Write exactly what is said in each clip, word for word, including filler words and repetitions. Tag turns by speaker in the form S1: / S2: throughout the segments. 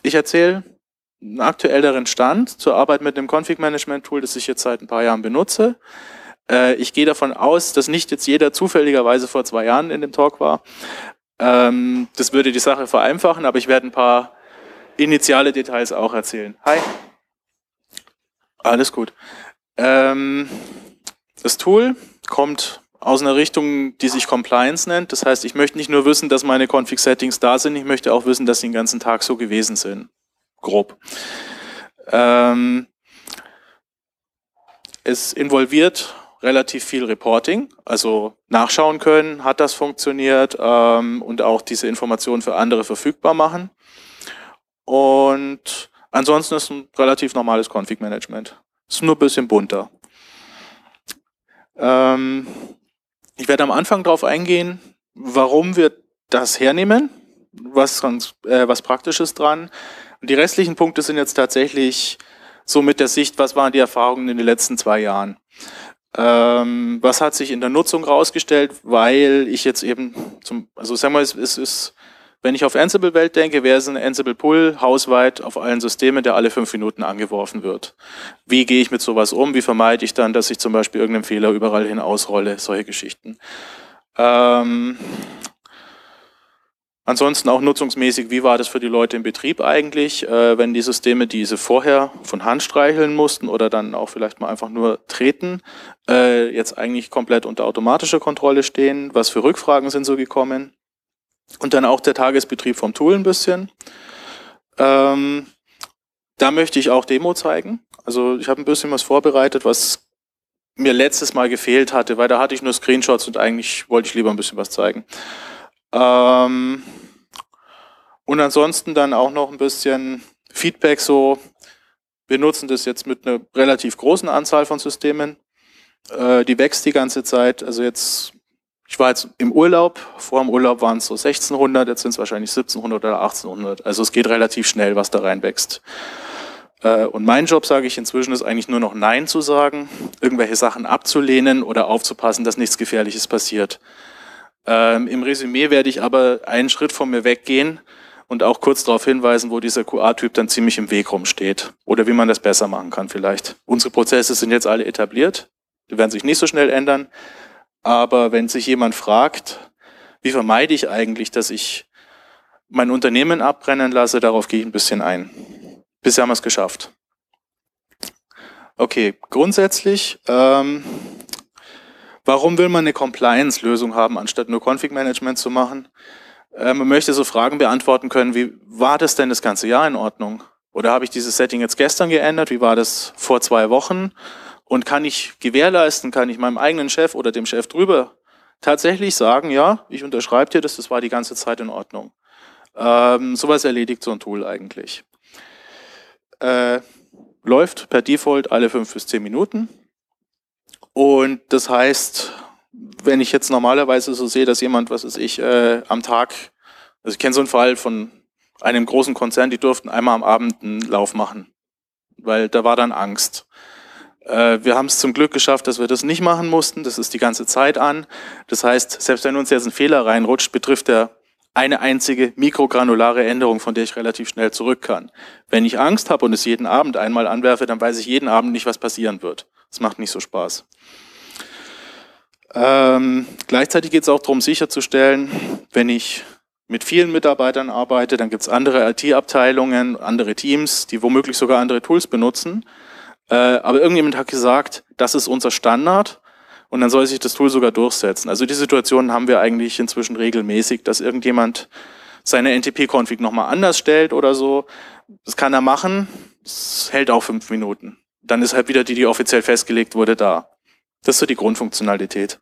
S1: ich erzähle einen aktuelleren Stand zur Arbeit mit dem Config-Management-Tool, das ich jetzt seit ein paar Jahren benutze. Äh, ich gehe davon aus, dass nicht jetzt jeder zufälligerweise vor zwei Jahren in dem Talk war. Ähm, das würde die Sache vereinfachen, aber ich werde ein paar initiale Details auch erzählen. Hi. Alles gut. Ähm, das Tool kommt aus einer Richtung, die sich Compliance nennt. Das heißt, ich möchte nicht nur wissen, dass meine Config-Settings da sind, ich möchte auch wissen, dass sie den ganzen Tag so gewesen sind. Grob. Ähm, es involviert relativ viel Reporting, also nachschauen können, hat das funktioniert, ähm, und auch diese Informationen für andere verfügbar machen. Und ansonsten ist es ein relativ normales Config-Management. Ist nur ein bisschen bunter. Ähm, ich werde am Anfang darauf eingehen, warum wir das hernehmen, was, äh, was Praktisches dran. Und die restlichen Punkte sind jetzt tatsächlich so mit der Sicht, was waren die Erfahrungen in den letzten zwei Jahren. Ähm, was hat sich in der Nutzung rausgestellt, weil ich jetzt eben, zum, also sagen wir, es, es ist, wenn ich auf Ansible-Welt denke, wäre es ein Ansible-Pull hausweit auf allen Systemen, der alle fünf Minuten angeworfen wird. Wie gehe ich mit sowas um? Wie vermeide ich dann, dass ich zum Beispiel irgendeinen Fehler überall hin ausrolle? Solche Geschichten. Ähm, ansonsten auch nutzungsmäßig, wie war das für die Leute im Betrieb eigentlich, äh, wenn die Systeme, die sie vorher von Hand streicheln mussten oder dann auch vielleicht mal einfach nur treten, äh, jetzt eigentlich komplett unter automatischer Kontrolle stehen? Was für Rückfragen sind so gekommen? Und dann auch der Tagesbetrieb vom Tool ein bisschen. Ähm, da möchte ich auch Demo zeigen. Also ich habe ein bisschen was vorbereitet, was mir letztes Mal gefehlt hatte, weil da hatte ich nur Screenshots und eigentlich wollte ich lieber ein bisschen was zeigen. Ähm, und ansonsten dann auch noch ein bisschen Feedback so. Wir nutzen das jetzt mit einer relativ großen Anzahl von Systemen. Äh, die wächst die ganze Zeit. Also jetzt... Ich war jetzt im Urlaub, vor dem Urlaub waren es so sechzehnhundert, jetzt sind es wahrscheinlich siebzehnhundert oder achtzehnhundert. Also es geht relativ schnell, was da reinwächst. Und mein Job, sage ich inzwischen, ist eigentlich nur noch Nein zu sagen, irgendwelche Sachen abzulehnen oder aufzupassen, dass nichts Gefährliches passiert. Im Resümee werde ich aber einen Schritt von mir weggehen und auch kurz darauf hinweisen, wo dieser Q A-Typ dann ziemlich im Weg rumsteht oder wie man das besser machen kann vielleicht. Unsere Prozesse sind jetzt alle etabliert, die werden sich nicht so schnell ändern. Aber wenn sich jemand fragt, wie vermeide ich eigentlich, dass ich mein Unternehmen abbrennen lasse, darauf gehe ich ein bisschen ein. Bisher haben wir es geschafft. Okay, grundsätzlich, ähm, warum will man eine Compliance-Lösung haben, anstatt nur Config-Management zu machen? Äh, man möchte so Fragen beantworten können, wie war das denn das ganze Jahr in Ordnung? Oder habe ich dieses Setting jetzt gestern geändert? Wie war das vor zwei Wochen? Und kann ich gewährleisten, kann ich meinem eigenen Chef oder dem Chef drüber tatsächlich sagen, ja, ich unterschreibe dir das, das war die ganze Zeit in Ordnung. Ähm, sowas erledigt so ein Tool eigentlich. Äh, läuft per Default alle fünf bis zehn Minuten. Und das heißt, wenn ich jetzt normalerweise so sehe, dass jemand, was weiß ich, äh, am Tag, also ich kenne so einen Fall von einem großen Konzern, die durften einmal am Abend einen Lauf machen, weil da war dann Angst. Wir haben es zum Glück geschafft, dass wir das nicht machen mussten. Das ist die ganze Zeit an. Das heißt, selbst wenn uns jetzt ein Fehler reinrutscht, betrifft er eine einzige mikrogranulare Änderung, von der ich relativ schnell zurück kann. Wenn ich Angst habe und es jeden Abend einmal anwerfe, dann weiß ich jeden Abend nicht, was passieren wird. Das macht nicht so Spaß. Ähm, gleichzeitig geht es auch darum, sicherzustellen, wenn ich mit vielen Mitarbeitern arbeite, dann gibt es andere I T-Abteilungen, andere Teams, die womöglich sogar andere Tools benutzen. Äh, aber irgendjemand hat gesagt, das ist unser Standard und dann soll sich das Tool sogar durchsetzen. Also die Situationen haben wir eigentlich inzwischen regelmäßig, dass irgendjemand seine N T P-Config nochmal anders stellt oder so. Das kann er machen, das hält auch fünf Minuten. Dann ist halt wieder die, die offiziell festgelegt wurde, da. Das ist so die Grundfunktionalität.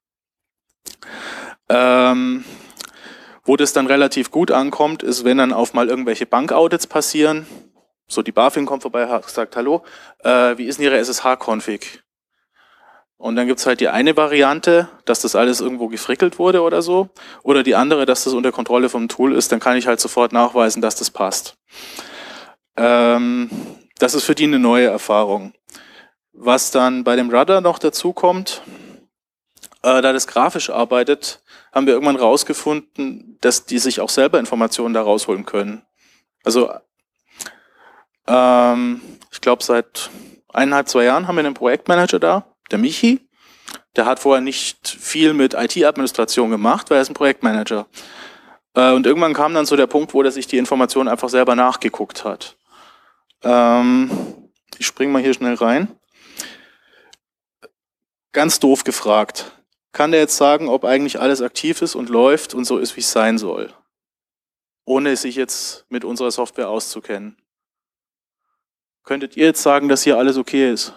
S1: Ähm, wo das dann relativ gut ankommt, ist, wenn dann auf mal irgendwelche Bank-Audits passieren. So, die BaFin kommt vorbei, hat gesagt, hallo, äh, wie ist denn Ihre S S H-Config? Und dann gibt's halt die eine Variante, dass das alles irgendwo gefrickelt wurde oder so. Oder die andere, dass das unter Kontrolle vom Tool ist, dann kann ich halt sofort nachweisen, dass das passt. Ähm, das ist für die eine neue Erfahrung. Was dann bei dem Rudder noch dazu kommt, äh, da das grafisch arbeitet, haben wir irgendwann rausgefunden, dass die sich auch selber Informationen da rausholen können. Also Ähm, ich glaube, seit eineinhalb, zwei Jahren haben wir einen Projektmanager da, der Michi. Der hat vorher nicht viel mit I T-Administration gemacht, weil er ist ein Projektmanager. Äh, und irgendwann kam dann so der Punkt, wo er sich die Informationen einfach selber nachgeguckt hat. Ähm, ich springe mal hier schnell rein. Ganz doof gefragt. Kann der jetzt sagen, ob eigentlich alles aktiv ist und läuft und so ist, wie es sein soll? Ohne sich jetzt mit unserer Software auszukennen. Könntet ihr jetzt sagen, dass hier alles okay ist?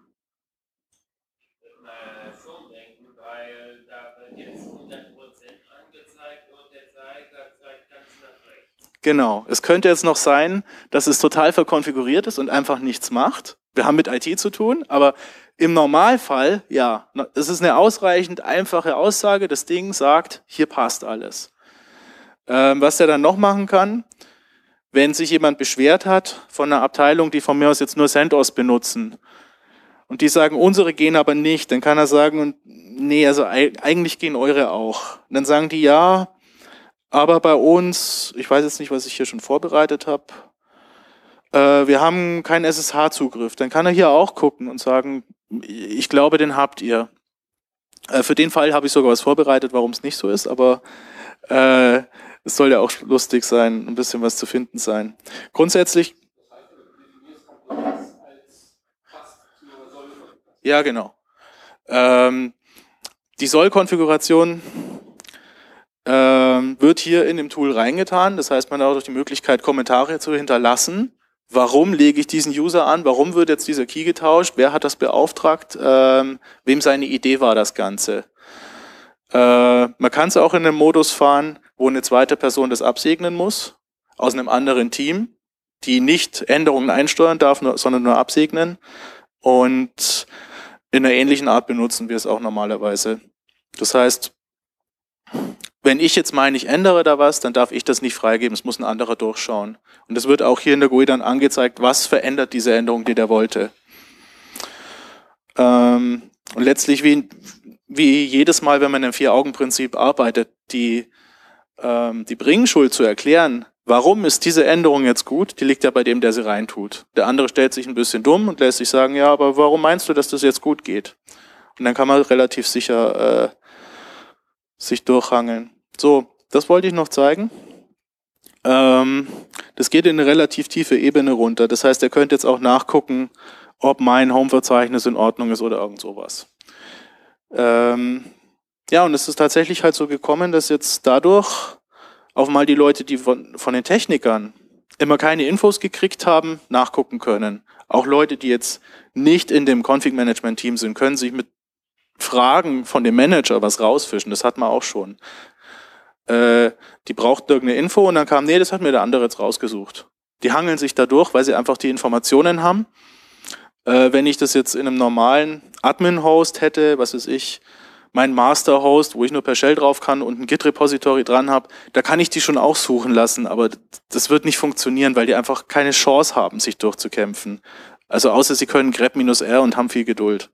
S2: Schon denken, weil da wird jetzt hundert Prozent angezeigt und der Zeiger zeigt ganz nach rechts.
S1: Genau. Es könnte jetzt noch sein, dass es total verkonfiguriert ist und einfach nichts macht. Wir haben mit I T zu tun, aber im Normalfall, ja, es ist eine ausreichend einfache Aussage. Das Ding sagt, hier passt alles. Ähm, was der dann noch machen kann, wenn sich jemand beschwert hat von einer Abteilung, die von mir aus jetzt nur CentOS benutzen und die sagen, unsere gehen aber nicht, dann kann er sagen, nee, also eigentlich gehen eure auch. Und dann sagen die, ja, aber bei uns, ich weiß jetzt nicht, was ich hier schon vorbereitet habe, äh, wir haben keinen S S H-Zugriff. Dann kann er hier auch gucken und sagen, ich glaube, den habt ihr. Äh, für den Fall habe ich sogar was vorbereitet, warum es nicht so ist, aber äh, es soll ja auch lustig sein, ein bisschen was zu finden sein. Grundsätzlich. Ja, genau. Ähm, die Soll-Konfiguration ähm, wird hier in dem Tool reingetan. Das heißt, man hat auch die Möglichkeit, Kommentare zu hinterlassen. Warum lege ich diesen User an? Warum wird jetzt dieser Key getauscht? Wer hat das beauftragt? Ähm, wem seine Idee war das Ganze? Äh, man kann es auch in einem Modus fahren, wo eine zweite Person das absegnen muss, aus einem anderen Team, die nicht Änderungen einsteuern darf, nur, sondern nur absegnen. Und in einer ähnlichen Art benutzen wir es auch normalerweise. Das heißt, wenn ich jetzt meine, ich ändere da was, dann darf ich das nicht freigeben, es muss ein anderer durchschauen. Und es wird auch hier in der G U I dann angezeigt, was verändert diese Änderung, die der wollte. Ähm, und letztlich, wie, wie jedes Mal, wenn man im Vier-Augen-Prinzip arbeitet, die, ähm, die Bringschuld zu erklären, warum ist diese Änderung jetzt gut, die liegt ja bei dem, der sie reintut. Der andere stellt sich ein bisschen dumm und lässt sich sagen, ja, aber warum meinst du, dass das jetzt gut geht? Und dann kann man relativ sicher äh, sich durchhangeln. So, das wollte ich noch zeigen. Ähm, das geht in eine relativ tiefe Ebene runter. Das heißt, ihr könnt jetzt auch nachgucken, ob mein Home-Verzeichnis in Ordnung ist oder irgend sowas. Ähm, ja, und es ist tatsächlich halt so gekommen, dass jetzt dadurch auf mal die Leute, die von, von den Technikern immer keine Infos gekriegt haben, nachgucken können. Auch Leute, die jetzt nicht in dem Config-Management-Team sind, können sich mit Fragen von dem Manager was rausfischen. Das hat man auch schon. Äh, die brauchten irgendeine Info und dann kam, nee, das hat mir der andere jetzt rausgesucht. Die hangeln sich da durch, weil sie einfach die Informationen haben. Äh, wenn ich das jetzt in einem normalen Admin-Host hätte, was weiß ich, mein Master-Host, wo ich nur per Shell drauf kann und ein Git-Repository dran habe, da kann ich die schon auch suchen lassen, aber das wird nicht funktionieren, weil die einfach keine Chance haben, sich durchzukämpfen. Also außer sie können grep minus R und haben viel Geduld.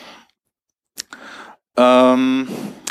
S1: Ähm,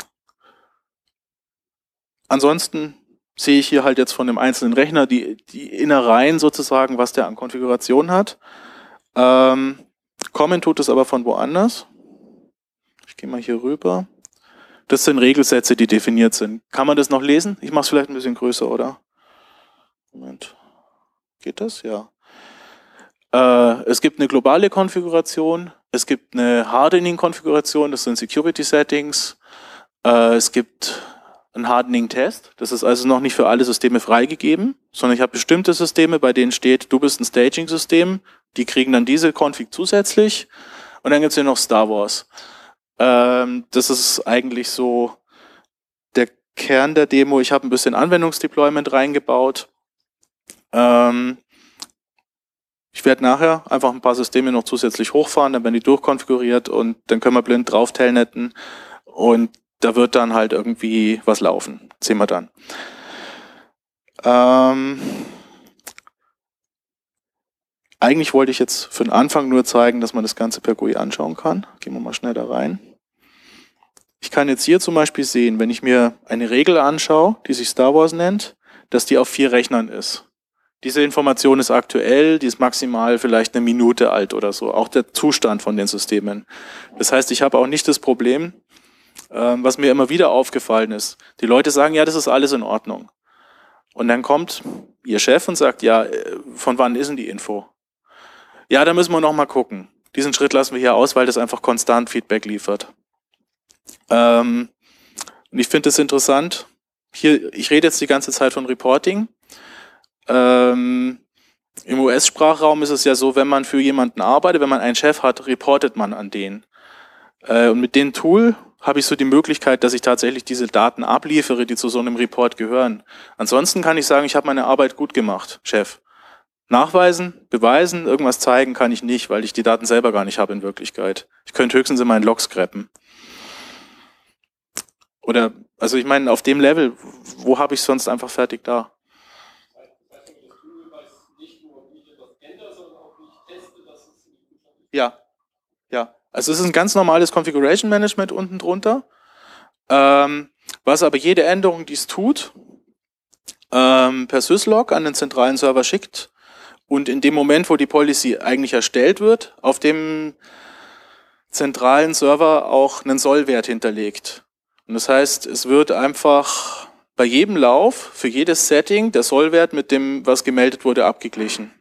S1: ansonsten sehe ich hier halt jetzt von dem einzelnen Rechner die, die Innereien sozusagen, was der an Konfiguration hat. Ähm, kommen tut es aber von woanders. Ich gehe mal hier rüber. Das sind Regelsätze, die definiert sind. Kann man das noch lesen? Ich mache es vielleicht ein bisschen größer, oder? Moment. Geht das? Ja. Äh, es gibt eine globale Konfiguration. Es gibt eine Hardening-Konfiguration. Das sind Security-Settings. Äh, es gibt einen Hardening-Test. Das ist also noch nicht für alle Systeme freigegeben, sondern ich habe bestimmte Systeme, bei denen steht, du bist ein Staging-System. Die kriegen dann diese Config zusätzlich. Und dann gibt es hier noch Star Wars. Ähm, das ist eigentlich so der Kern der Demo. Ich habe ein bisschen Anwendungsdeployment reingebaut. Ähm, ich werde nachher einfach ein paar Systeme noch zusätzlich hochfahren, dann werden die durchkonfiguriert und dann können wir blind drauf telnetten und da wird dann halt irgendwie was laufen. Sehen wir dann. Ähm, eigentlich wollte ich jetzt für den Anfang nur zeigen, dass man das Ganze per G U I anschauen kann. Gehen wir mal schnell da rein. Ich kann jetzt hier zum Beispiel sehen, wenn ich mir eine Regel anschaue, die sich Star Wars nennt, dass die auf vier Rechnern ist. Diese Information ist aktuell, die ist maximal vielleicht eine Minute alt oder so, auch der Zustand von den Systemen. Das heißt, ich habe auch nicht das Problem, ähm, was mir immer wieder aufgefallen ist. Die Leute sagen, ja, das ist alles in Ordnung. Und dann kommt ihr Chef und sagt, ja, von wann ist denn die Info? Ja, da müssen wir noch mal gucken. Diesen Schritt lassen wir hier aus, weil das einfach konstant Feedback liefert. Ähm, und ich finde es interessant, hier, ich rede jetzt die ganze Zeit von Reporting. Ähm, Im U S-Sprachraum ist es ja so, wenn man für jemanden arbeitet, wenn man einen Chef hat, reportet man an den. Äh, und mit dem Tool habe ich so die Möglichkeit, dass ich tatsächlich diese Daten abliefere, die zu so einem Report gehören. Ansonsten kann ich sagen, ich habe meine Arbeit gut gemacht, Chef. Nachweisen, beweisen, irgendwas zeigen kann ich nicht, weil ich die Daten selber gar nicht habe in Wirklichkeit. Ich könnte höchstens in meinen Log scrappen. Oder, also ich meine, auf dem Level, wo habe ich sonst einfach fertig da? Ja, ja. Also es ist ein ganz normales Configuration Management unten drunter, ähm, was aber jede Änderung, die es tut, ähm, per Syslog an den zentralen Server schickt und in dem Moment, wo die Policy eigentlich erstellt wird, auf dem zentralen Server auch einen Sollwert hinterlegt. Und das heißt, es wird einfach bei jedem Lauf, für jedes Setting, der Sollwert mit dem, was gemeldet wurde, abgeglichen.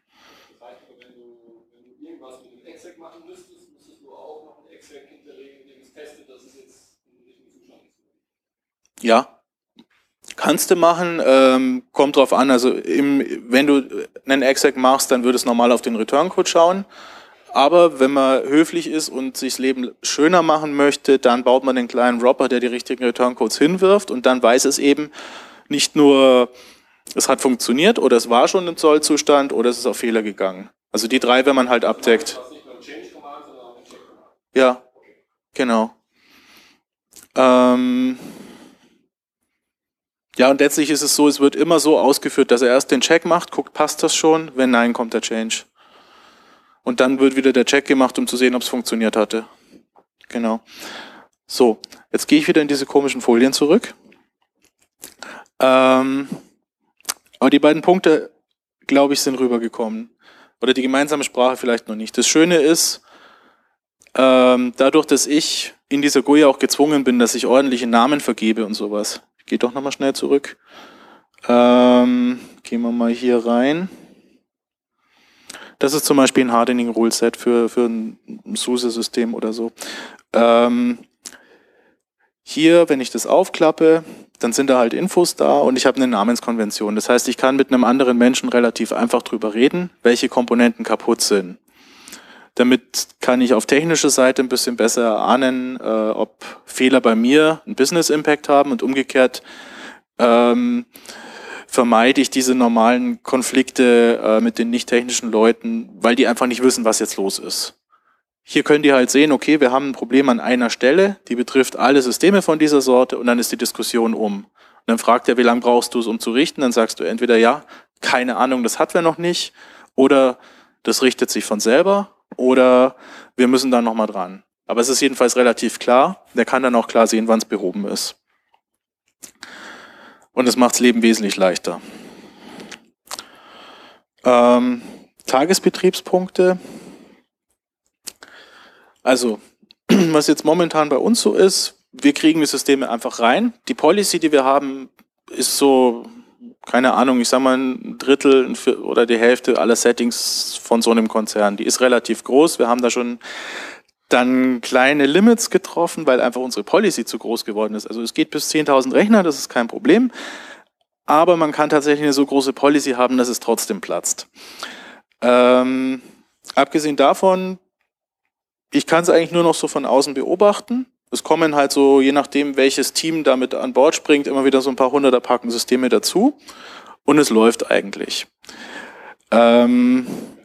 S1: Ja, kannst du machen, ähm, kommt drauf an, also im, wenn du einen Exec machst, dann würde es normal auf den Return-Code schauen, aber wenn man höflich ist und sich das Leben schöner machen möchte, dann baut man den kleinen Wrapper, der die richtigen Return-Codes hinwirft und dann weiß es eben nicht nur, es hat funktioniert oder es war schon im Sollzustand oder es ist auf Fehler gegangen. Also die drei, wenn man halt abdeckt. Ja, genau. Ähm... Ja, und letztlich ist es so, es wird immer so ausgeführt, dass er erst den Check macht, guckt, passt das schon? Wenn nein, kommt der Change. Und dann wird wieder der Check gemacht, um zu sehen, ob es funktioniert hatte. Genau. So, jetzt gehe ich wieder in diese komischen Folien zurück. Ähm, aber die beiden Punkte, glaube ich, sind rübergekommen. Oder die gemeinsame Sprache vielleicht noch nicht. Das Schöne ist, ähm, dadurch, dass ich in dieser G U I auch gezwungen bin, dass ich ordentliche Namen vergebe und sowas. Geht doch nochmal schnell zurück. Ähm, gehen wir mal hier rein. Das ist zum Beispiel ein Hardening Rule Set für, für ein SUSE-System oder so. Ähm, hier, wenn ich das aufklappe, dann sind da halt Infos da und ich habe eine Namenskonvention. Das heißt, ich kann mit einem anderen Menschen relativ einfach drüber reden, welche Komponenten kaputt sind. Damit kann ich auf technischer Seite ein bisschen besser erahnen, äh, ob Fehler bei mir einen Business Impact haben und umgekehrt ähm, vermeide ich diese normalen Konflikte äh, mit den nicht technischen Leuten, weil die einfach nicht wissen, was jetzt los ist. Hier können die halt sehen, okay, wir haben ein Problem an einer Stelle, die betrifft alle Systeme von dieser Sorte und dann ist die Diskussion um. Und dann fragt er, wie lange brauchst du es, um zu richten? Dann sagst du entweder ja, keine Ahnung, das hatten wir noch nicht, oder das richtet sich von selber. Oder wir müssen da nochmal dran. Aber es ist jedenfalls relativ klar. Der kann dann auch klar sehen, wann es behoben ist. Und es macht das Leben wesentlich leichter. Ähm, Tagesbetriebspunkte. Also, was jetzt momentan bei uns so ist, wir kriegen die Systeme einfach rein. Die Policy, die wir haben, ist so, keine Ahnung, ich sag mal ein Drittel ein Viertel oder die Hälfte aller Settings von so einem Konzern. Die ist relativ groß. Wir haben da schon dann kleine Limits getroffen, weil einfach unsere Policy zu groß geworden ist. Also es geht bis zehntausend Rechner, das ist kein Problem. Aber man kann tatsächlich eine so große Policy haben, dass es trotzdem platzt. Ähm, abgesehen davon, ich kann es eigentlich nur noch so von außen beobachten. Es kommen halt so, je nachdem, welches Team damit an Bord springt, immer wieder so ein paar hunderter Packen Systeme dazu. Und es läuft eigentlich. Ähm,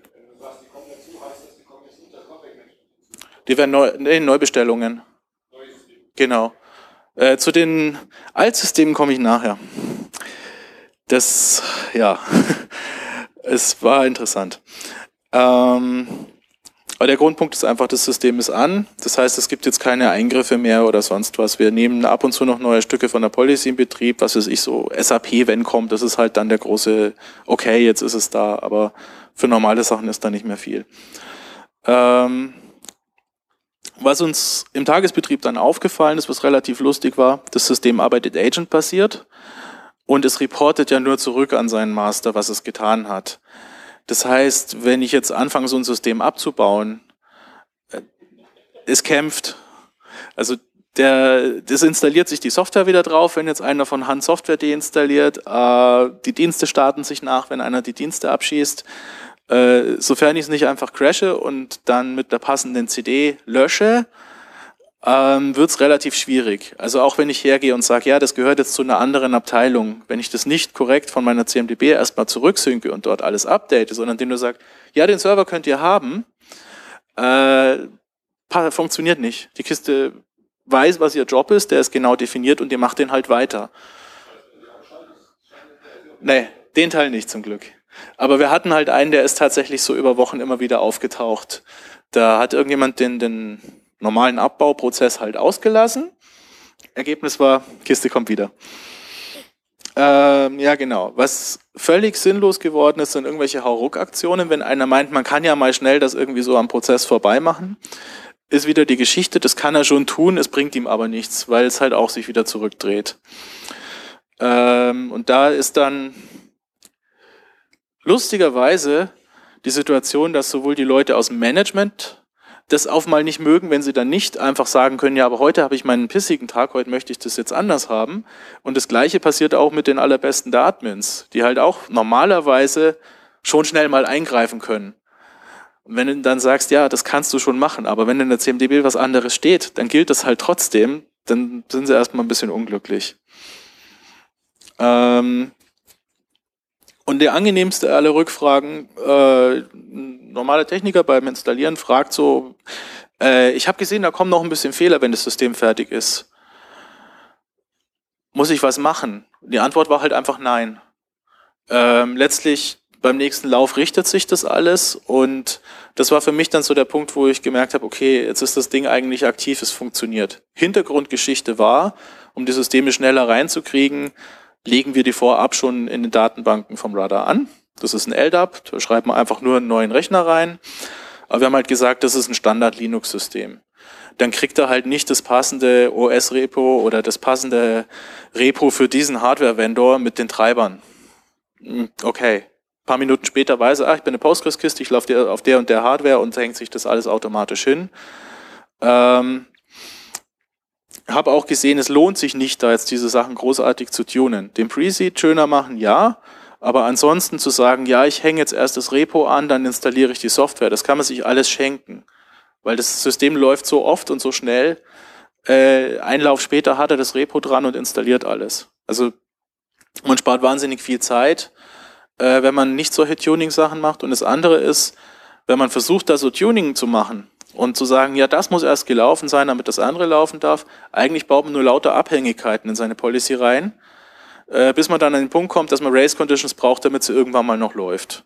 S1: die werden neu, nee, Neubestellungen. Genau. Äh, zu den Altsystemen komme ich nachher. Das, ja, es war interessant. Ähm, Aber der Grundpunkt ist einfach, das System ist an. Das heißt, es gibt jetzt keine Eingriffe mehr oder sonst was. Wir nehmen ab und zu noch neue Stücke von der Policy in Betrieb, was weiß ich, so S A P, wenn kommt, das ist halt dann der große, okay, jetzt ist es da, aber für normale Sachen ist da nicht mehr viel. Ähm, was uns im Tagesbetrieb dann aufgefallen ist, was relativ lustig war, das System arbeitet agent-basiert und es reportet ja nur zurück an seinen Master, was es getan hat. Das heißt, wenn ich jetzt anfange, so ein System abzubauen, es kämpft. Also der, das installiert sich die Software wieder drauf, wenn jetzt einer von Hand Software deinstalliert. Äh, die Dienste starten sich nach, wenn einer die Dienste abschießt. Äh, sofern ich es nicht einfach crashe und dann mit der passenden C D lösche, ähm, wird es relativ schwierig. Also auch wenn ich hergehe und sage, ja, das gehört jetzt zu einer anderen Abteilung, wenn ich das nicht korrekt von meiner C M D B erstmal zurücksynke und dort alles update, sondern dem nur sage, ja, den Server könnt ihr haben, äh, funktioniert nicht. Die Kiste weiß, was ihr Job ist, der ist genau definiert und ihr macht den halt weiter. Nee, den Teil nicht zum Glück. Aber wir hatten halt einen, der ist tatsächlich so über Wochen immer wieder aufgetaucht. Da hat irgendjemand den, den normalen Abbauprozess halt ausgelassen. Ergebnis war, Kiste kommt wieder. Ähm, ja, genau. Was völlig sinnlos geworden ist, sind irgendwelche Hauruck-Aktionen. Wenn einer meint, man kann ja mal schnell das irgendwie so am Prozess vorbei machen, ist wieder die Geschichte, das kann er schon tun, es bringt ihm aber nichts, weil es halt auch sich wieder zurückdreht. Ähm, und da ist dann lustigerweise die Situation, dass sowohl die Leute aus dem Management das auf mal nicht mögen, wenn sie dann nicht einfach sagen können, ja, aber heute habe ich meinen pissigen Tag, heute möchte ich das jetzt anders haben. Und das Gleiche passiert auch mit den allerbesten der Admins, die halt auch normalerweise schon schnell mal eingreifen können. Und wenn du dann sagst, ja, das kannst du schon machen, aber wenn in der C M D B was anderes steht, dann gilt das halt trotzdem, dann sind sie erstmal ein bisschen unglücklich. Ähm Und der angenehmste aller Rückfragen, äh, ein normaler Techniker beim Installieren fragt so, äh, ich habe gesehen, da kommen noch ein bisschen Fehler, wenn das System fertig ist. Muss ich was machen? Die Antwort war halt einfach nein. Ähm, letztlich beim nächsten Lauf richtet sich das alles und das war für mich dann so der Punkt, wo ich gemerkt habe, okay, jetzt ist das Ding eigentlich aktiv, es funktioniert. Hintergrundgeschichte war, um die Systeme schneller reinzukriegen, legen wir die vorab schon in den Datenbanken vom Radar an. Das ist ein L D A P, da schreibt man einfach nur einen neuen Rechner rein. Aber wir haben halt gesagt, das ist ein Standard-Linux-System. Dann kriegt er halt nicht das passende O S-Repo oder das passende Repo für diesen Hardware-Vendor mit den Treibern. Okay. Ein paar Minuten später weiß er, ach, ich bin eine Postgres-Kiste, ich laufe auf der und der Hardware und hängt sich das alles automatisch hin. Ähm, habe auch gesehen, es lohnt sich nicht, da jetzt diese Sachen großartig zu tunen. Den Preseed schöner machen, ja, aber ansonsten zu sagen, ja, ich hänge jetzt erst das Repo an, dann installiere ich die Software, das kann man sich alles schenken, weil das System läuft so oft und so schnell, äh, ein Lauf später hat er das Repo dran und installiert alles. Also man spart wahnsinnig viel Zeit, äh, wenn man nicht solche Tuning-Sachen macht. Und das andere ist, wenn man versucht, da so Tuning zu machen, und zu sagen, ja, das muss erst gelaufen sein, damit das andere laufen darf. Eigentlich baut man nur lauter Abhängigkeiten in seine Policy rein, äh, bis man dann an den Punkt kommt, dass man Race Conditions braucht, damit sie irgendwann mal noch läuft.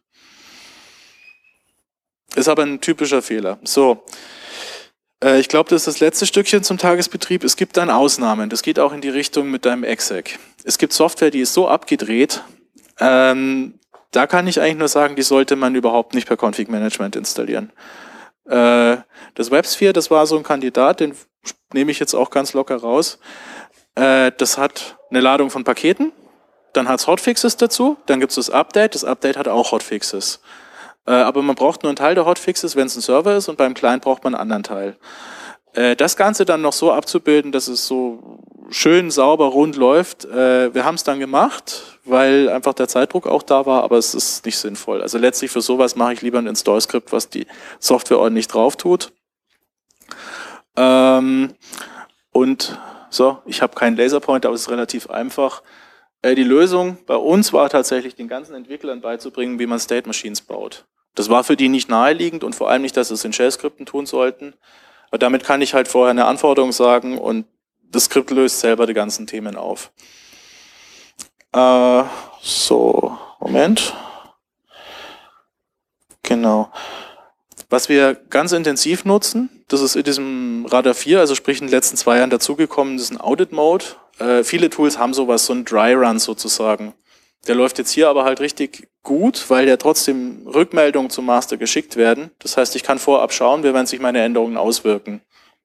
S1: Ist aber ein typischer Fehler. So, äh, ich glaube, das ist das letzte Stückchen zum Tagesbetrieb. Es gibt dann Ausnahmen. Das geht auch in die Richtung mit deinem Exec. Es gibt Software, die ist so abgedreht, ähm, da kann ich eigentlich nur sagen, die sollte man überhaupt nicht per Config Management installieren. Das WebSphere, das war so ein Kandidat, den nehme ich jetzt auch ganz locker raus. Das hat eine Ladung von Paketen, dann hat es Hotfixes dazu, dann gibt es das Update, das Update hat auch Hotfixes. Aber man braucht nur einen Teil der Hotfixes, wenn es ein Server ist, und beim Client braucht man einen anderen Teil. Das Ganze dann noch so abzubilden, dass es so schön sauber rund läuft. Wir haben es dann gemacht, weil einfach der Zeitdruck auch da war, aber es ist nicht sinnvoll. Also letztlich für sowas mache ich lieber ein Install-Skript, was die Software ordentlich drauf tut. Ähm, und so, ich habe keinen Laserpointer, aber es ist relativ einfach. Äh, die Lösung bei uns war tatsächlich, den ganzen Entwicklern beizubringen, wie man State Machines baut. Das war für die nicht naheliegend und vor allem nicht, dass sie es in Shell-Skripten tun sollten. Aber damit kann ich halt vorher eine Anforderung sagen und das Skript löst selber die ganzen Themen auf. Äh, so, Moment. Genau. Was wir ganz intensiv nutzen, das ist in diesem Radar vier, also sprich in den letzten zwei Jahren dazugekommen, das ist ein Audit Mode. Äh, viele Tools haben sowas, so ein Dry Run sozusagen. Der läuft jetzt hier aber halt richtig gut, weil ja trotzdem Rückmeldungen zum Master geschickt werden. Das heißt, ich kann vorab schauen, wie werden sich meine Änderungen auswirken.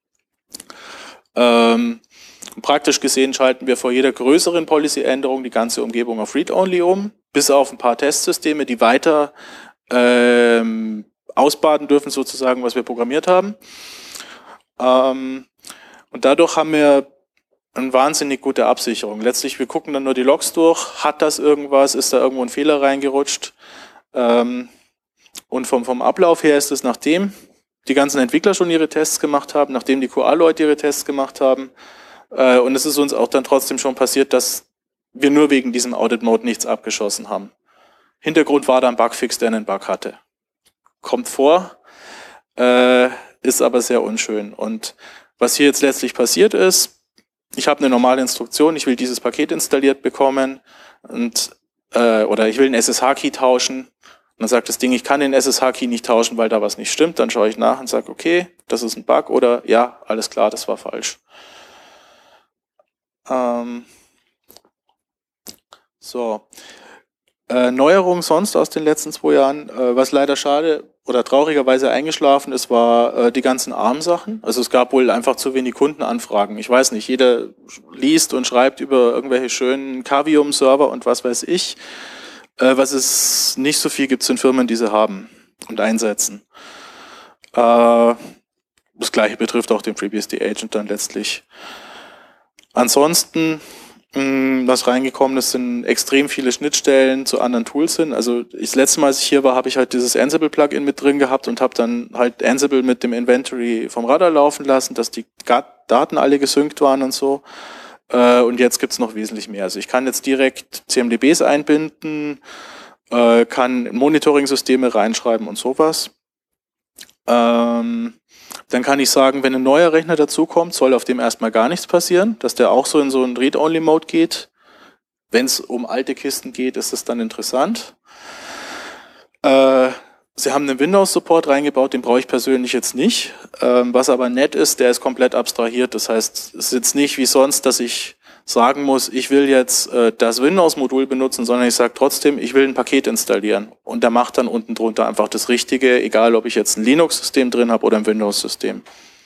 S1: Ähm, praktisch gesehen schalten wir vor jeder größeren Policy-Änderung die ganze Umgebung auf Read-Only um, bis auf ein paar Testsysteme, die weiter ähm, ausbaden dürfen sozusagen, was wir programmiert haben. Ähm, und dadurch haben wir eine wahnsinnig gute Absicherung. Letztlich, wir gucken dann nur die Logs durch, hat das irgendwas, ist da irgendwo ein Fehler reingerutscht? Ähm, und vom, vom Ablauf her ist es, nachdem die ganzen Entwickler schon ihre Tests gemacht haben, nachdem die Q A-Leute ihre Tests gemacht haben, äh, und es ist uns auch dann trotzdem schon passiert, dass wir nur wegen diesem Audit-Mode nichts abgeschossen haben. Hintergrund war da ein Bugfix, der einen Bug hatte. Kommt vor, äh, ist aber sehr unschön. Und was hier jetzt letztlich passiert ist, ich habe eine normale Instruktion, ich will dieses Paket installiert bekommen und, äh, oder ich will einen S S H-Key tauschen. Und dann sagt das Ding, ich kann den S S H-Key nicht tauschen, weil da was nicht stimmt. Dann schaue ich nach und sage, okay, das ist ein Bug oder ja, alles klar, das war falsch. Ähm, so. Äh, Neuerung sonst aus den letzten zwei Jahren, äh, was leider schade oder traurigerweise eingeschlafen ist, war äh, die ganzen A R M-Sachen. Also es gab wohl einfach zu wenig Kundenanfragen. Ich weiß nicht, jeder liest und schreibt über irgendwelche schönen Cavium-Server und was weiß ich. Äh, was es nicht so viel gibt, sind Firmen, die sie haben und einsetzen. Äh, das gleiche betrifft auch den FreeBSD-Agent dann letztlich. Ansonsten, was reingekommen ist, sind extrem viele Schnittstellen zu anderen Tools hin. Also das letzte Mal, als ich hier war, habe ich halt dieses Ansible-Plugin mit drin gehabt und habe dann halt Ansible mit dem Inventory vom Radar laufen lassen, dass die Daten alle gesynkt waren und so. Und jetzt gibt's noch wesentlich mehr. Also ich kann jetzt direkt C M D Bs einbinden, kann Monitoring-Systeme reinschreiben und sowas. Ähm, Dann kann ich sagen, wenn ein neuer Rechner dazukommt, soll auf dem erstmal gar nichts passieren, dass der auch so in so einen Read-Only-Mode geht. Wenn es um alte Kisten geht, ist es dann interessant. Äh, sie haben einen Windows-Support reingebaut, den brauche ich persönlich jetzt nicht. Ähm, was aber nett ist, der ist komplett abstrahiert. Das heißt, es ist jetzt nicht wie sonst, dass ich sagen muss, ich will jetzt äh, das Windows-Modul benutzen, sondern ich sage trotzdem, ich will ein Paket installieren. Und der macht dann unten drunter einfach das Richtige, egal ob ich jetzt ein Linux-System drin habe oder ein Windows-System.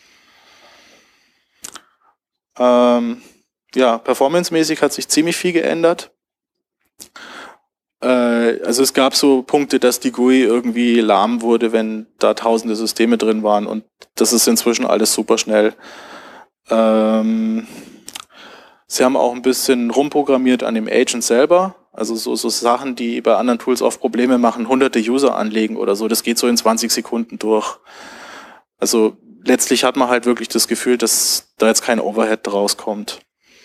S1: Ähm, ja, performancemäßig hat sich ziemlich viel geändert. Äh, also es gab so Punkte, dass die G U I irgendwie lahm wurde, wenn da tausende Systeme drin waren. Und das ist inzwischen alles super schnell. Ähm, Sie haben auch ein bisschen rumprogrammiert an dem Agent selber, also so, so Sachen, die bei anderen Tools oft Probleme machen, hunderte User anlegen oder so, das geht so in zwanzig Sekunden durch. Also letztlich hat man halt wirklich das Gefühl, dass da jetzt kein Overhead rauskommt.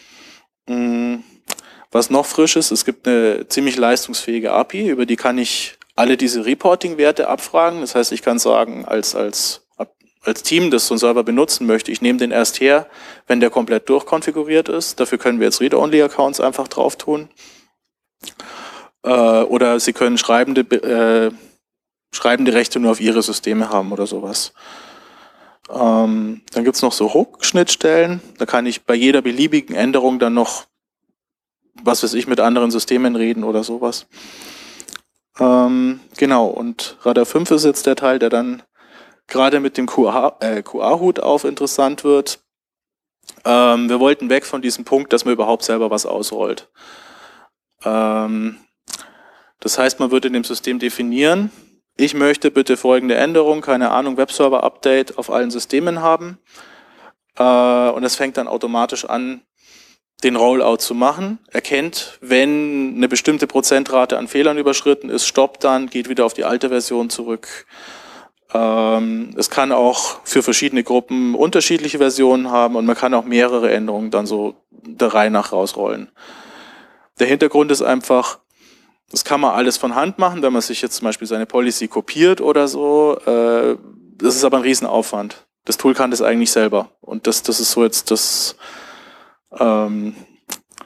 S1: Was noch frisch ist, es gibt eine ziemlich leistungsfähige A P I, über die kann ich alle diese Reporting-Werte abfragen. Das heißt, ich kann sagen, als, als als Team, das so einen Server benutzen möchte, ich nehme den erst her, wenn der komplett durchkonfiguriert ist. Dafür können wir jetzt Read-Only-Accounts einfach drauf tun. Äh, oder Sie können schreibende, äh, schreibende Rechte nur auf Ihre Systeme haben oder sowas. Ähm, dann gibt's noch so Hook-Schnittstellen. Da kann ich bei jeder beliebigen Änderung dann noch, was weiß ich, mit anderen Systemen reden oder sowas. Ähm, genau, und Radar fünf ist jetzt der Teil, der dann gerade mit dem Q A-Hut auf interessant wird. Ähm, wir wollten weg von diesem Punkt, dass man überhaupt selber was ausrollt. Ähm, das heißt, man würde in dem System definieren, ich möchte bitte folgende Änderung, keine Ahnung, Webserver-Update auf allen Systemen haben. Äh, und es fängt dann automatisch an, den Rollout zu machen, erkennt, wenn eine bestimmte Prozentrate an Fehlern überschritten ist, stoppt dann, geht wieder auf die alte Version zurück. Es kann auch für verschiedene Gruppen unterschiedliche Versionen haben und man kann auch mehrere Änderungen dann so der Reihe nach rausrollen. Der Hintergrund ist einfach, das kann man alles von Hand machen, wenn man sich jetzt zum Beispiel seine Policy kopiert oder so. Das ist aber ein Riesenaufwand. Das Tool kann das eigentlich selber. Und das, das ist so jetzt das, ähm,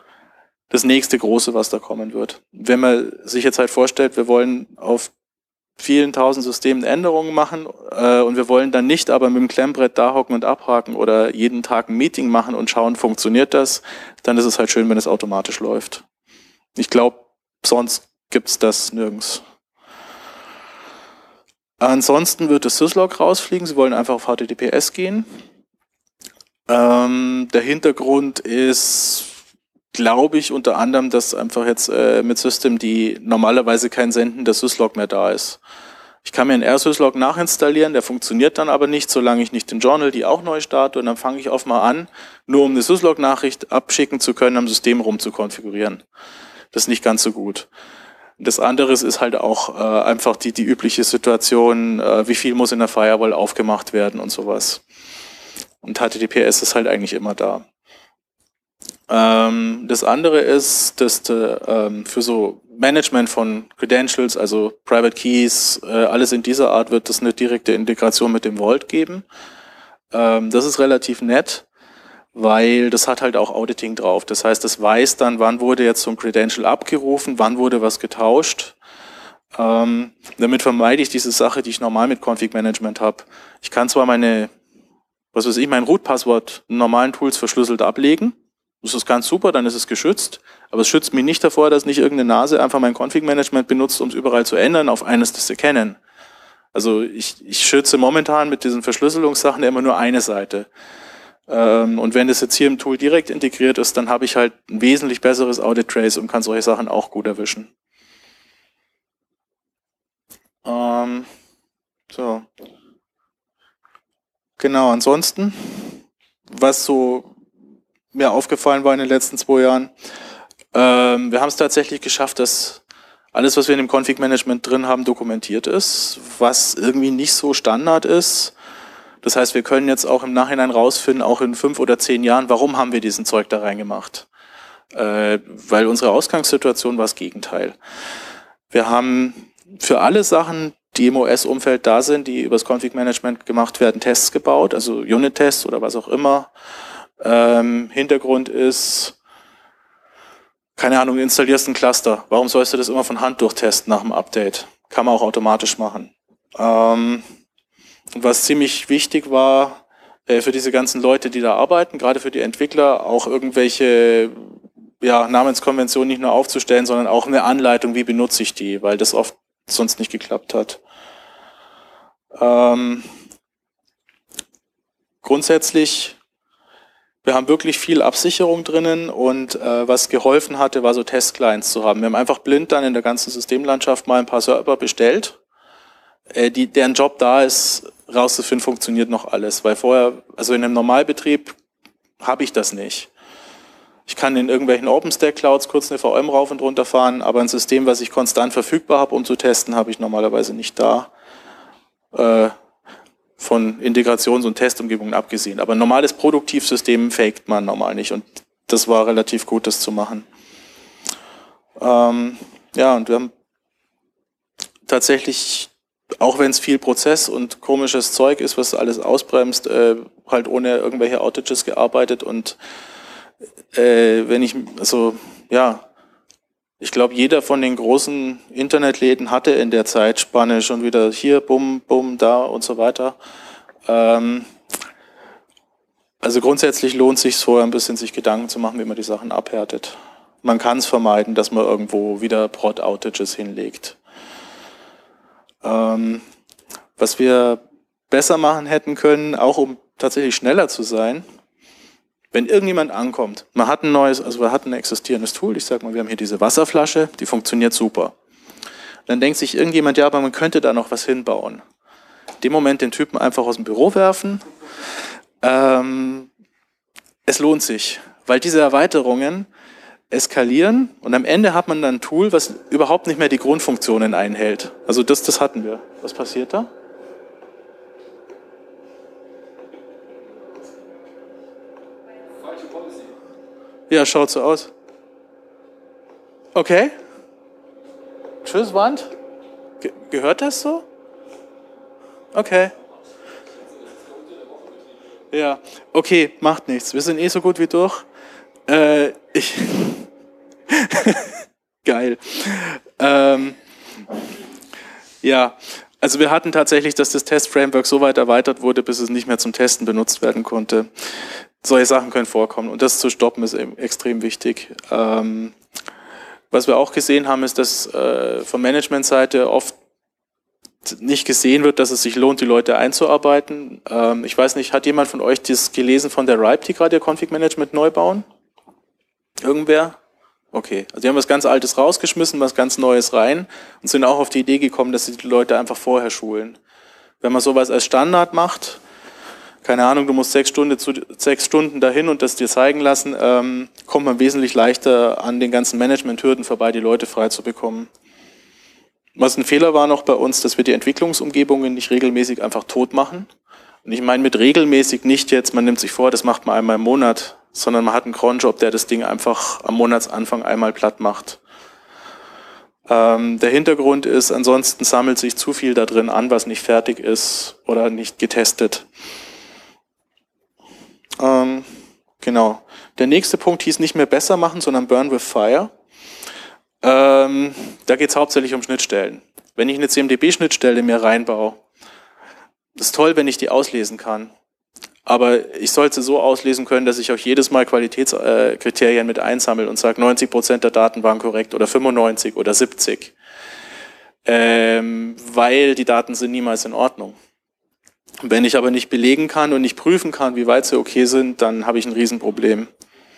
S1: das nächste Große, was da kommen wird. Wenn man sich jetzt halt vorstellt, wir wollen auf vielen tausend Systemen Änderungen machen äh, und wir wollen dann nicht aber mit dem Klemmbrett da hocken und abhaken oder jeden Tag ein Meeting machen und schauen, funktioniert das, dann ist es halt schön, wenn es automatisch läuft. Ich glaube, sonst gibt es das nirgends. Ansonsten wird das Syslog rausfliegen, sie wollen einfach auf H T T P S gehen. Ähm, der Hintergrund ist, glaube ich, unter anderem, dass einfach jetzt äh, mit System, die normalerweise kein Senden der Syslog mehr da ist. Ich kann mir einen R-Syslog nachinstallieren, der funktioniert dann aber nicht, solange ich nicht den Journal, die auch neu starte, und dann fange ich oft mal an, nur um eine Syslog-Nachricht abschicken zu können, am System rum zu konfigurieren. Das ist nicht ganz so gut. Das andere ist halt auch äh, einfach die, die übliche Situation, äh, wie viel muss in der Firewall aufgemacht werden und sowas. Und H T T P S ist halt eigentlich immer da. Ähm, das andere ist, dass de, ähm, für so Management von Credentials, also Private Keys, äh, alles in dieser Art, wird es eine direkte Integration mit dem Vault geben. Ähm, das ist relativ nett, weil das hat halt auch Auditing drauf. Das heißt, es weiß dann, wann wurde jetzt so ein Credential abgerufen, wann wurde was getauscht. Ähm, damit vermeide ich diese Sache, die ich normal mit Config Management habe. Ich kann zwar meine, was weiß ich, mein Root-Passwort in normalen Tools verschlüsselt ablegen. Das ist ganz super, dann ist es geschützt. Aber es schützt mich nicht davor, dass nicht irgendeine Nase einfach mein Config-Management benutzt, um es überall zu ändern, auf eines, das sie kennen. Also ich, ich schütze momentan mit diesen Verschlüsselungssachen immer nur eine Seite. Ähm, und wenn das jetzt hier im Tool direkt integriert ist, dann habe ich halt ein wesentlich besseres Audit-Trace und kann solche Sachen auch gut erwischen. Ähm, so. Genau, ansonsten, was so mir aufgefallen war in den letzten zwei Jahren, ähm, wir haben es tatsächlich geschafft, dass alles, was wir in dem Config-Management drin haben, dokumentiert ist, was irgendwie nicht so Standard ist. Das heißt, wir können jetzt auch im Nachhinein rausfinden, auch in fünf oder zehn Jahren, warum haben wir diesen Zeug da reingemacht? Äh, weil unsere Ausgangssituation war das Gegenteil. Wir haben für alle Sachen, die im O S-Umfeld da sind, die übers Config-Management gemacht werden, Tests gebaut, also Unit-Tests oder was auch immer. Ähm, Hintergrund ist, keine Ahnung, du installierst ein Cluster. Warum sollst du das immer von Hand durchtesten nach dem Update? Kann man auch automatisch machen. Ähm, und was ziemlich wichtig war äh, für diese ganzen Leute, die da arbeiten, gerade für die Entwickler, auch irgendwelche ja, Namenskonventionen nicht nur aufzustellen, sondern auch eine Anleitung, wie benutze ich die, weil das oft sonst nicht geklappt hat. Ähm, grundsätzlich, wir haben wirklich viel Absicherung drinnen und äh, was geholfen hatte, war so Testclients zu haben. Wir haben einfach blind dann in der ganzen Systemlandschaft mal ein paar Server bestellt, äh, die, deren Job da ist, rauszufinden, funktioniert noch alles. Weil vorher, also in einem Normalbetrieb, habe ich das nicht. Ich kann in irgendwelchen OpenStack-Clouds kurz eine V M rauf und runter fahren, aber ein System, was ich konstant verfügbar habe, um zu testen, habe ich normalerweise nicht da. Äh, von Integrations- und Testumgebungen abgesehen. Aber ein normales Produktivsystem faked man normal nicht und das war relativ gut, das zu machen. Ähm, ja, und wir haben tatsächlich, auch wenn es viel Prozess und komisches Zeug ist, was alles ausbremst, äh, halt ohne irgendwelche Outages gearbeitet und äh, wenn ich, also ja, ich glaube, jeder von den großen Internetläden hatte in der Zeitspanne schon wieder hier, bumm, bumm, da und so weiter. Ähm, also grundsätzlich lohnt es sich vorher ein bisschen sich Gedanken zu machen, wie man die Sachen abhärtet. Man kann es vermeiden, dass man irgendwo wieder Prod-Outages hinlegt. Ähm, was wir besser machen hätten können, auch um tatsächlich schneller zu sein, wenn irgendjemand ankommt, man hat ein neues, also wir hatten ein existierendes Tool, ich sag mal, wir haben hier diese Wasserflasche, die funktioniert super. Dann denkt sich irgendjemand, ja, aber man könnte da noch was hinbauen. In dem Moment den Typen einfach aus dem Büro werfen. Ähm, es lohnt sich, weil diese Erweiterungen eskalieren und am Ende hat man dann ein Tool, was überhaupt nicht mehr die Grundfunktionen einhält. Also das, das hatten wir. Was passiert da? Ja, schaut so aus. Okay. Tschüss, Wand. Ge- gehört das so? Okay. Ja, okay, macht nichts. Wir sind eh so gut wie durch. Äh, ich. Geil. Ähm, Ja, also wir hatten tatsächlich, dass das Test-Framework so weit erweitert wurde, bis es nicht mehr zum Testen benutzt werden konnte. Solche Sachen können vorkommen und das zu stoppen ist eben extrem wichtig. Ähm, was wir auch gesehen haben, ist, dass äh, von Managementseite oft nicht gesehen wird, dass es sich lohnt, die Leute einzuarbeiten. Ähm, ich weiß nicht, hat jemand von euch das gelesen von der Ripe, die gerade ihr Config-Management neu bauen? Irgendwer? Okay, also die haben was ganz Altes rausgeschmissen, was ganz Neues rein und sind auch auf die Idee gekommen, dass sie die Leute einfach vorher schulen. Wenn man sowas als Standard macht, keine Ahnung, du musst sechs Stunden, zu, sechs Stunden dahin und das dir zeigen lassen, ähm, kommt man wesentlich leichter an den ganzen Management-Hürden vorbei, die Leute frei zu bekommen. Was ein Fehler war noch bei uns, dass wir die Entwicklungsumgebungen nicht regelmäßig einfach tot machen. Und ich meine mit regelmäßig nicht jetzt, man nimmt sich vor, das macht man einmal im Monat, sondern man hat einen Cronjob, der das Ding einfach am Monatsanfang einmal platt macht. Ähm, der Hintergrund ist, ansonsten sammelt sich zu viel da drin an, was nicht fertig ist oder nicht getestet. Ähm, genau. Der nächste Punkt hieß nicht mehr besser machen, sondern Burn with Fire. Ähm, da geht es hauptsächlich um Schnittstellen. Wenn ich eine C M D B-Schnittstelle mir reinbaue, ist toll, wenn ich die auslesen kann. Aber ich sollte so auslesen können, dass ich auch jedes Mal Qualitätskriterien äh, mit einsammle und sage, neunzig Prozent der Daten waren korrekt oder fünfundneunzig oder siebzig. Ähm, weil die Daten sind niemals in Ordnung. Wenn ich aber nicht belegen kann und nicht prüfen kann, wie weit sie okay sind, dann habe ich ein Riesenproblem.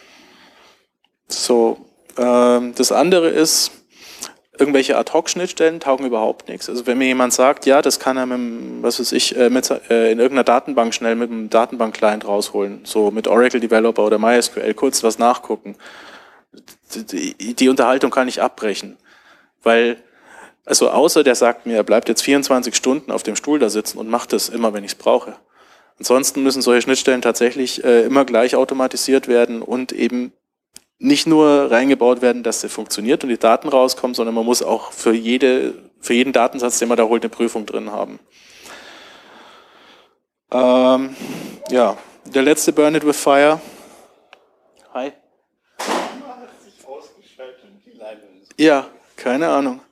S1: So. Das andere ist, irgendwelche Ad-Hoc-Schnittstellen taugen überhaupt nichts. Also wenn mir jemand sagt, ja, das kann er mit, dem, was weiß ich, mit, in irgendeiner Datenbank schnell mit einem Datenbank-Client rausholen, so mit Oracle Developer oder MySQL, kurz was nachgucken. Die, die Unterhaltung kann ich abbrechen, weil, also außer der sagt mir, er bleibt jetzt vierundzwanzig Stunden auf dem Stuhl da sitzen und macht das immer, wenn ich es brauche. Ansonsten müssen solche Schnittstellen tatsächlich äh, immer gleich automatisiert werden und eben nicht nur reingebaut werden, dass sie funktioniert und die Daten rauskommen, sondern man muss auch für, jede, für jeden Datensatz, den man da holt, eine Prüfung drin haben. Ähm, ja, der letzte Burn It with Fire. Hi. Ja, keine Ahnung.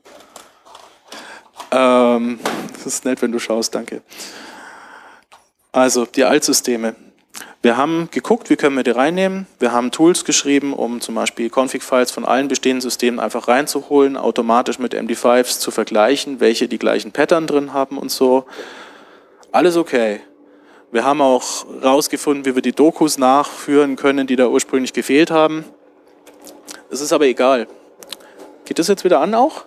S1: Ähm, das ist nett, wenn du schaust, danke. Also, die Altsysteme. Wir haben geguckt, wie können wir die reinnehmen. Wir haben Tools geschrieben, um zum Beispiel Config-Files von allen bestehenden Systemen einfach reinzuholen, automatisch mit M D fünfs zu vergleichen, welche die gleichen Pattern drin haben und so. Alles okay. Wir haben auch rausgefunden, wie wir die Dokus nachführen können, die da ursprünglich gefehlt haben. Es ist aber egal. Geht das jetzt wieder an auch?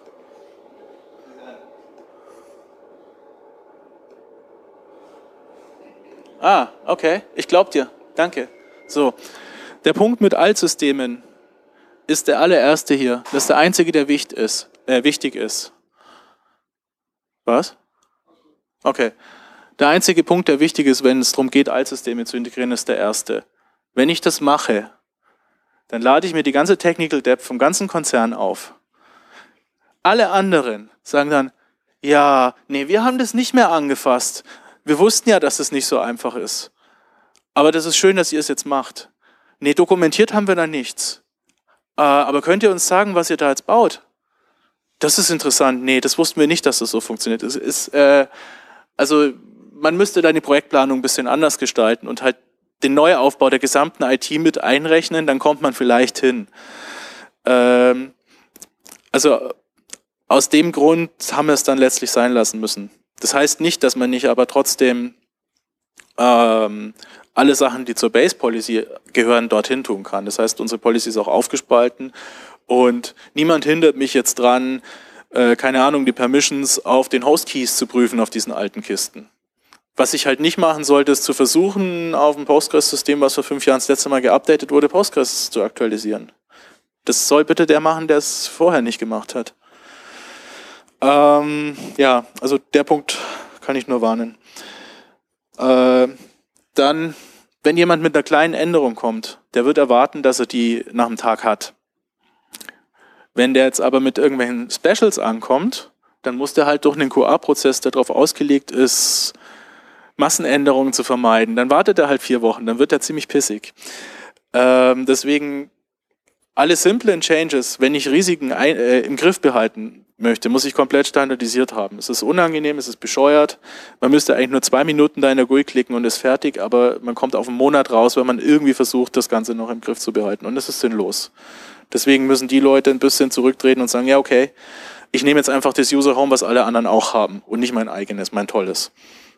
S1: Ah, okay. Ich glaub dir. Danke. So. Der Punkt mit Altsystemen ist der allererste hier. Das ist der einzige, der wichtig ist. Äh, wichtig ist. Was? Okay. Der einzige Punkt, der wichtig ist, wenn es darum geht, Altsysteme zu integrieren, ist der erste. Wenn ich das mache, dann lade ich mir die ganze Technical Debt vom ganzen Konzern auf. Alle anderen sagen dann, ja, nee, wir haben das nicht mehr angefasst. Wir wussten ja, dass es nicht so einfach ist. Aber das ist schön, dass ihr es jetzt macht. Nee, dokumentiert haben wir da nichts. Äh, aber könnt ihr uns sagen, was ihr da jetzt baut? Das ist interessant. Nee, das wussten wir nicht, dass das so funktioniert. Es ist, äh, also man müsste dann die Projektplanung ein bisschen anders gestalten und halt den Neuaufbau der gesamten I T mit einrechnen, dann kommt man vielleicht hin. Ähm, also aus dem Grund haben wir es dann letztlich sein lassen müssen. Das heißt nicht, dass man nicht aber trotzdem ähm, alle Sachen, die zur Base Policy gehören, dorthin tun kann. Das heißt, unsere Policy ist auch aufgespalten und niemand hindert mich jetzt dran, äh, keine Ahnung, die Permissions auf den Host-Keys zu prüfen auf diesen alten Kisten. Was ich halt nicht machen sollte, ist zu versuchen, auf ein Postgres-System, was vor fünf Jahren das letzte Mal geupdatet wurde, Postgres zu aktualisieren. Das soll bitte der machen, der es vorher nicht gemacht hat. Ähm, ja, also der Punkt kann ich nur warnen. Äh, dann, wenn jemand mit einer kleinen Änderung kommt, der wird erwarten, dass er die nach dem Tag hat. Wenn der jetzt aber mit irgendwelchen Specials ankommt, dann muss der halt durch einen Q A-Prozess, der darauf ausgelegt ist, Massenänderungen zu vermeiden. Dann wartet er halt vier Wochen, dann wird er ziemlich pissig. Ähm, deswegen Alle simplen Changes, wenn ich Risiken ein, äh, im Griff behalten möchte, muss ich komplett standardisiert haben. Es ist unangenehm, es ist bescheuert. Man müsste eigentlich nur zwei Minuten da in der G U I klicken und ist fertig, aber man kommt auf einen Monat raus, wenn man irgendwie versucht, das Ganze noch im Griff zu behalten. Und das ist sinnlos. Deswegen müssen die Leute ein bisschen zurücktreten und sagen, ja okay, ich nehme jetzt einfach das User Home, was alle anderen auch haben und nicht mein eigenes, mein tolles.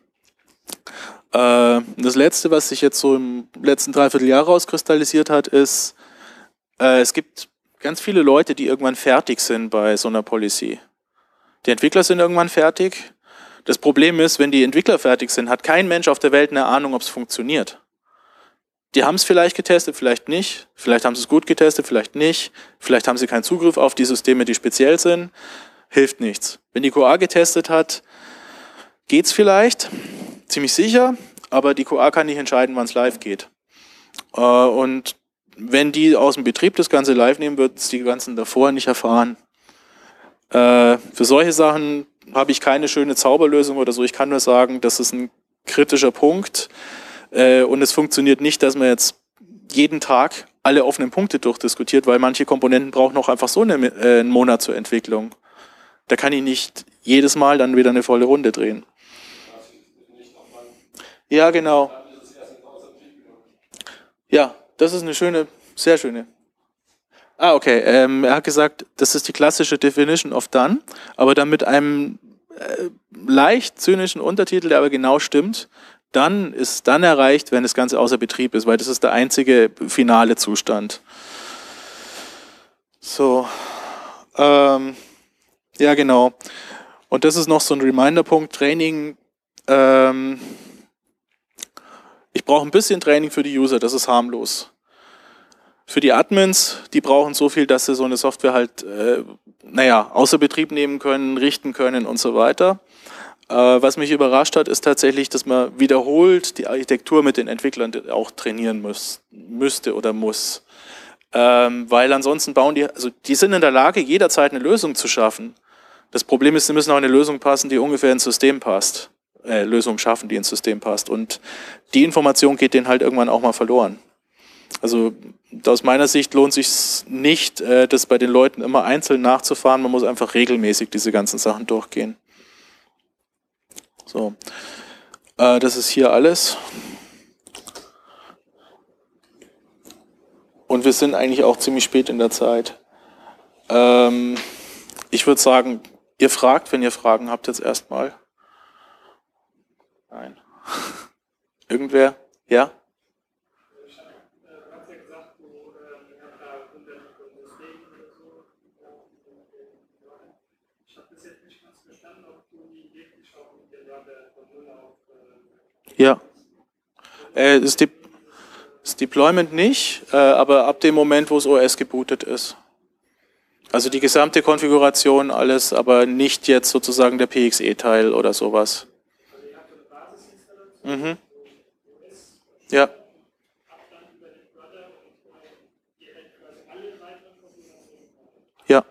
S1: Äh, das Letzte, was sich jetzt so im letzten Dreivierteljahr rauskristallisiert hat, ist, äh, es gibt ganz viele Leute, die irgendwann fertig sind bei so einer Policy. Die Entwickler sind irgendwann fertig. Das Problem ist, wenn die Entwickler fertig sind, hat kein Mensch auf der Welt eine Ahnung, ob es funktioniert. Die haben es vielleicht getestet, vielleicht nicht. Vielleicht haben sie es gut getestet, vielleicht nicht. Vielleicht haben sie keinen Zugriff auf die Systeme, die speziell sind. Hilft nichts. Wenn die Q A getestet hat, geht's vielleicht. Ziemlich sicher. Aber die Q A kann nicht entscheiden, wann es live geht. Äh, und wenn die aus dem Betrieb das Ganze live nehmen, wird es die ganzen davor nicht erfahren. Äh, für solche Sachen habe ich keine schöne Zauberlösung oder so. Ich kann nur sagen, das ist ein kritischer Punkt. Äh, und es funktioniert nicht, dass man jetzt jeden Tag alle offenen Punkte durchdiskutiert, weil manche Komponenten brauchen auch einfach so eine, äh, einen Monat zur Entwicklung. Da kann ich nicht jedes Mal dann wieder eine volle Runde drehen. Ja, genau. Ja, das ist eine schöne, sehr schöne. Ah, okay. Ähm, er hat gesagt, das ist die klassische Definition of Done, aber dann mit einem äh, leicht zynischen Untertitel, der aber genau stimmt. Dann ist dann erreicht, wenn das Ganze außer Betrieb ist, weil das ist der einzige finale Zustand. So. Ähm, ja, genau. Und das ist noch so ein Reminder-Punkt. Training. Ähm, ich brauche ein bisschen Training für die User, das ist harmlos. Für die Admins, die brauchen so viel, dass sie so eine Software halt, äh, naja, außer Betrieb nehmen können, richten können und so weiter. Äh, was mich überrascht hat, ist tatsächlich, dass man wiederholt die Architektur mit den Entwicklern auch trainieren muss, müsste oder muss. Ähm, weil ansonsten bauen die, also die sind in der Lage, jederzeit eine Lösung zu schaffen. Das Problem ist, sie müssen auch eine Lösung passen, die ungefähr ins System passt. Äh, Lösung schaffen, die ins System passt. Und die Information geht denen halt irgendwann auch mal verloren. Also aus meiner Sicht lohnt es sich nicht, äh, das bei den Leuten immer einzeln nachzufahren. Man muss einfach regelmäßig diese ganzen Sachen durchgehen. So, äh, das ist hier alles. Und wir sind eigentlich auch ziemlich spät in der Zeit. Ähm, ich würde sagen, ihr fragt, wenn ihr Fragen habt jetzt erstmal. Nein. Irgendwer? Ja? Ja. Äh, das, De das Deployment nicht, äh, aber ab dem Moment, wo das O S gebootet ist. Also die gesamte Konfiguration, alles, aber nicht jetzt sozusagen der P X E-Teil oder sowas. Mhm. Ja. Ja.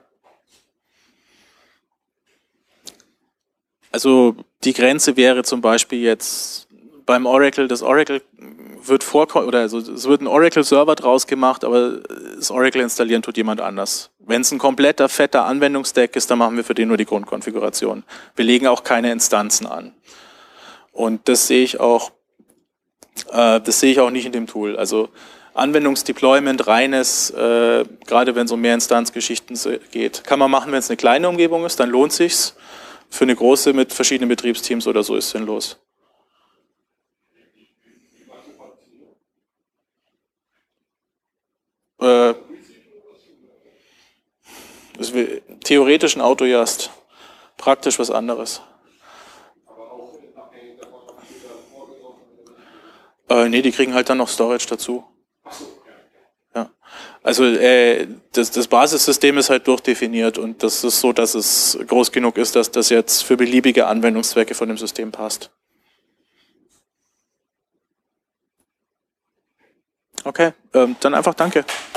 S1: Also die Grenze wäre zum Beispiel jetzt beim Oracle, das Oracle wird vor, oder also es wird ein Oracle-Server draus gemacht, aber das Oracle installieren tut jemand anders. Wenn es ein kompletter, fetter Anwendungsstack ist, dann machen wir für den nur die Grundkonfiguration. Wir legen auch keine Instanzen an. Und das sehe ich auch, äh, das sehe ich auch nicht in dem Tool. Also Anwendungsdeployment, reines, äh, gerade wenn es um Mehrinstanzgeschichten geht, kann man machen, wenn es eine kleine Umgebung ist, dann lohnt sich's. Für eine große mit verschiedenen Betriebsteams oder so ist sinnlos. Äh, das wäre theoretisch ein Autojust, praktisch was anderes. Äh, nee, die kriegen halt dann noch Storage dazu. Ja. Also äh, das, das Basissystem ist halt durchdefiniert und das ist so, dass es groß genug ist, dass das jetzt für beliebige Anwendungszwecke von dem System passt. Okay, ähm, dann einfach danke.